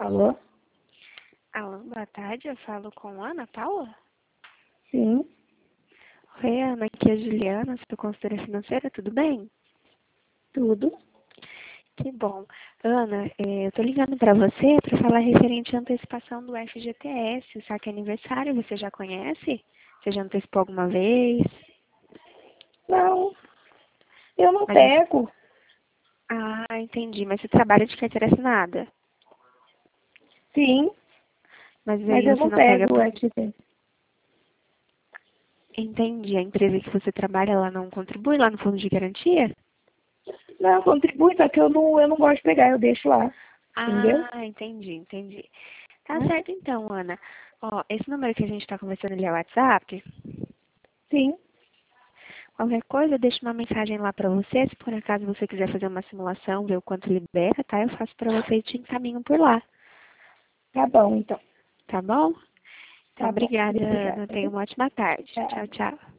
Alô? Alô, boa tarde, eu falo com Ana Paula? Sim, Oi, Ana, aqui é a Juliana, sou consultora financeira, tudo bem? tudo. Que bom. Ana, eu tô ligando para você para falar referente à antecipação do FGTS, o saque aniversário, você já conhece? Você já antecipou alguma vez? Não, eu não Mas você... pego. Ah, entendi, mas você trabalha de carteira assinada. Sim, Mas mas aí eu você não não pega pego o por... FGTS. Entendi, a empresa que você trabalha, ela não contribui lá no fundo de garantia? Não, contribui, só que eu não gosto de pegar, eu deixo lá. Entendeu? Ah, entendi. Tá Né? certo então, Ana. Ó, esse número que a gente tá conversando ali é o WhatsApp. Sim, Qualquer coisa, eu deixo uma mensagem lá pra você. Se por acaso você quiser fazer uma simulação, ver o quanto libera, tá? Eu faço pra você e te encaminho por lá. tá bom, então. Tá bom? Então, Tá bom. obrigada, Obrigada, Ana. Tenha viu? uma ótima tarde. Tchau. Tchau, tchau.